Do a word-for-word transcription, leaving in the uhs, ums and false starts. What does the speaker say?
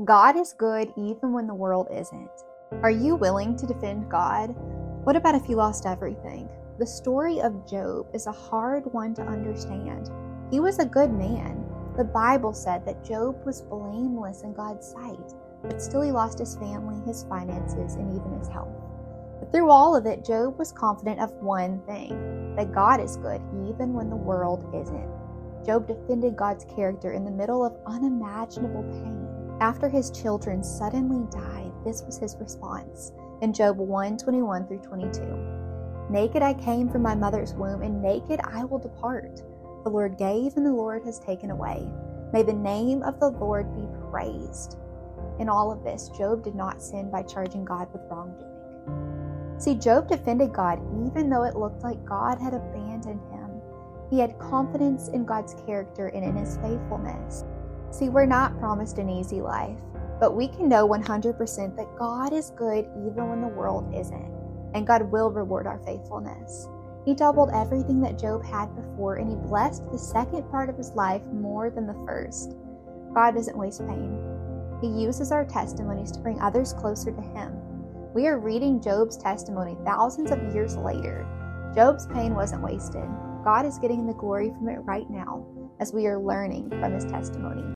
God is good even when the world isn't. Are you willing to defend God? What about if you lost everything? The story of Job is a hard one to understand. He was a good man. The Bible said that Job was blameless in God's sight, but still he lost his family, his finances, and even his health. But through all of it, Job was confident of one thing, that God is good even when the world isn't. Job defended God's character in the middle of unimaginable pain. After his children suddenly died, this was his response in Job one twenty-one through twenty-two. Naked I came from my mother's womb, and naked I will depart. The Lord gave, and the Lord has taken away. May the name of the Lord be praised. In all of this, Job did not sin by charging God with wrongdoing. See, Job defended God even though it looked like God had abandoned him. He had confidence in God's character and in his faithfulness. See, we're not promised an easy life, but we can know one hundred percent that God is good even when the world isn't, and God will reward our faithfulness. He doubled everything that Job had before, and he blessed the second part of his life more than the first. God doesn't waste pain. He uses our testimonies to bring others closer to Him. We are reading Job's testimony thousands of years later. Job's pain wasn't wasted. God is getting the glory from it right now as we are learning from his testimony.